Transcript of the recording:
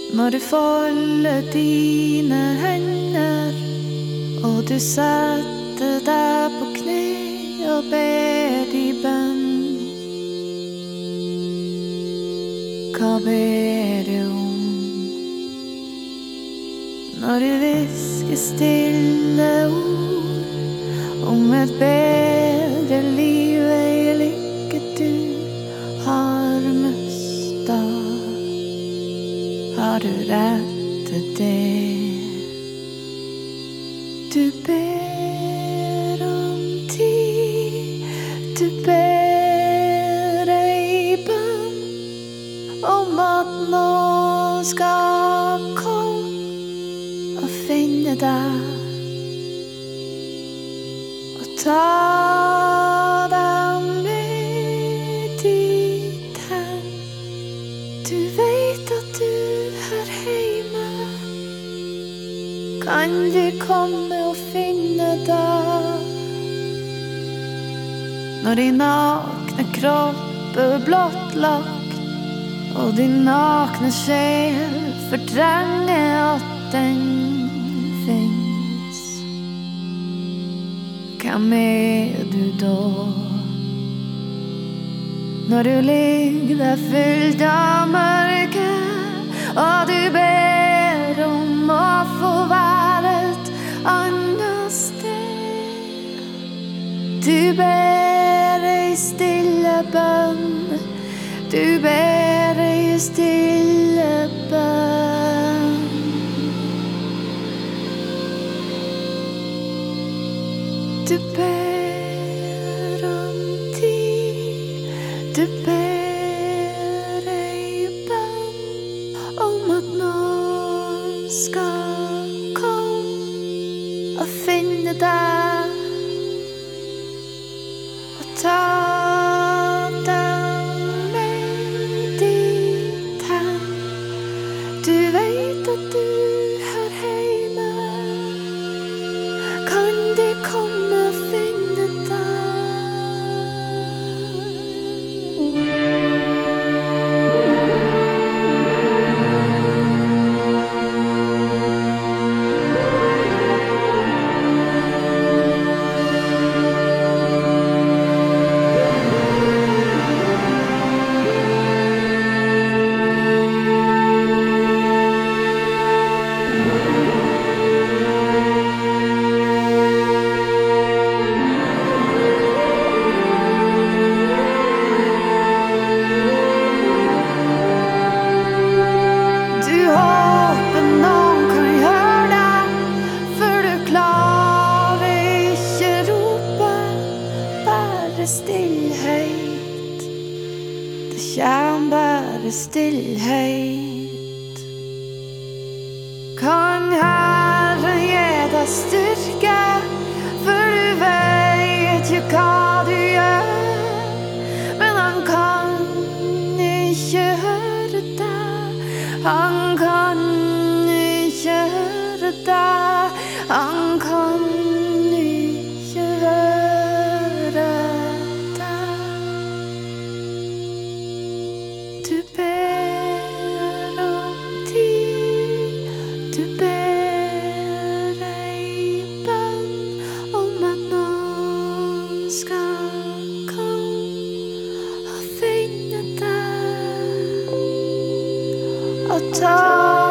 Når du folder dine hender, og du setter deg på kne og ber i bønn. Hva ber du om? Når du hvisker stille ord om et bedre liv, ei lykke du har mistet, har du rett til det? Du ber om tid, du ber ei bønn om at noen skal komme og finne deg og ta deg med dit hen. Du vet at du er hjemme. Kan du komme og finne deg? Når din nakne kropp er blottlagt, og din nakne sjel fortrenger at den finnes, hvem er du da? Når du ligger der fylt av mørke, og du ber om å få være et annet sted. Du ber ei stille bønn, du ber ei stille bønn. Du ber om tid, du ber ei bønn om at noen skal komme og finne deg og ta deg med dit hen. Du vet at du er hjemme. Kan de komme og finne deg? Stillhet, det kjem bare stillhet. Kan Herren gi deg styrke, for du vet jo hva du gjør, men han kan ikke høre deg, han kan ikke høre deg, han kan ikke høre deg. Du ber om tid, du ber ei bønn om at noen skal komme og finne deg og ta